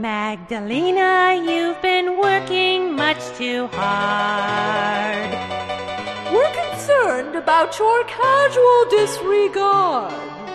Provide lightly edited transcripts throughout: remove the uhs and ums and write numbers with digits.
Magdalena, you've been working much too hard. We're concerned about your casual disregard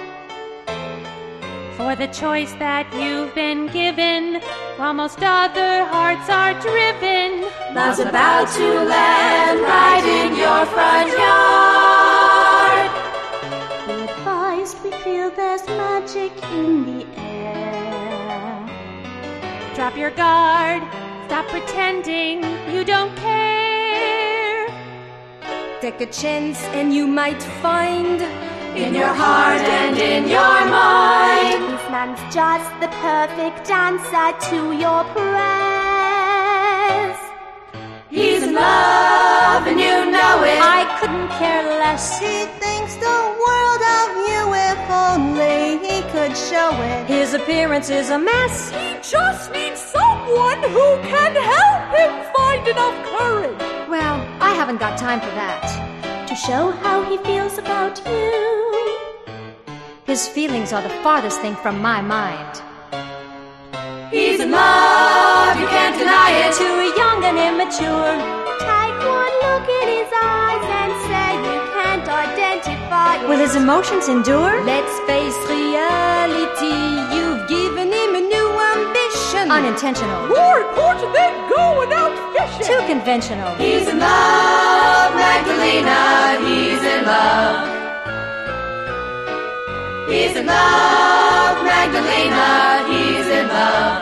For the choice that you've been given, while most other hearts are driven. Love's about to land right in your front yard. Be advised, we feel there's magic in the air. Drop your guard, stop pretending you don't care. Take a chance and you might find In your heart and in your mind, This man's just the perfect answer to your prayers. he's in love and you know it. I couldn't care less. He thinks the world of you if only he could show it. His appearance is a mess. He just needs someone who can help him find enough courage. Well, I haven't got time for that. To show how he feels about you. His feelings are the farthest thing from my mind. He's in love, you can't deny it. Too young and immature. Take one look in his eyes and say you can't identify it. Will his emotions endure? Let's face reality. You've given him a new ambition. Unintentional. More important than going out fishing. Too conventional. He's in love, Magdalena, he's in love. He's in love, Magdalena, he's in love.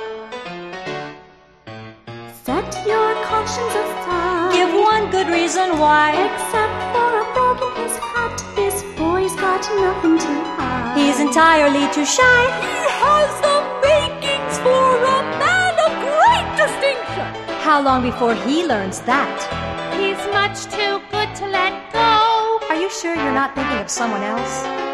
Set your conscience aside. Give one good reason why. Except for a frog in his hat, this boy's got nothing to hide. He's entirely too shy. He has the makings for a man of great distinction. How long before he learns that? He's much too good to let go. Are you sure you're not thinking of someone else?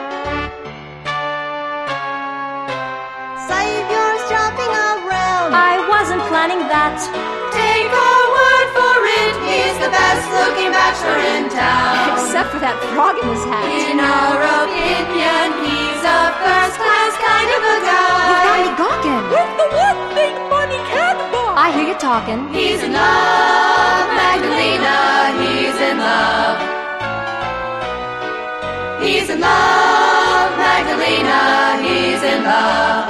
Savior's jumping around. I wasn't planning that. Take our word for it, he's the best looking bachelor in town. Except for that frog in his hat. In our opinion, he's a first class kind of a You got guy. me gawking. With the one thing money can buy. I hear you talking. He's in love, Magdalena, he's in love. He's in love, Magdalena, he's in love.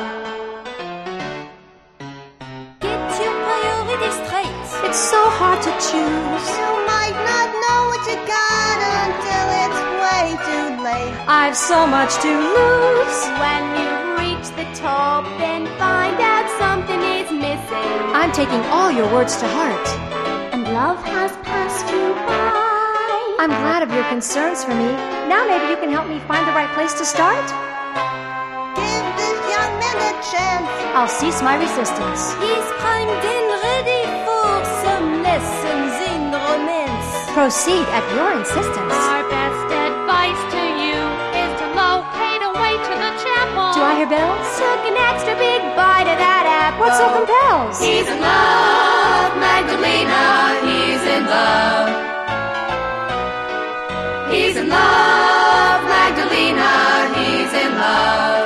Get your priorities straight. It's so hard to choose. You might not know what you got until it's way too late. I've so much to lose. When you reach the top, then find out something is missing. I'm taking all your words to heart. And love has passed you by. I'm glad of your concerns for me. Now maybe you can help me find the right place to start? Give this young man a chance. I'll cease my resistance. He's primed and ready for some lessons in romance. Proceed at your insistence. Our best advice to you is to locate a way to the chapel. Do I hear bells? Took an extra big bite of that apple. What so compels? He's in love, Magdalena, he's in love. He's in love, Magdalena, he's in love.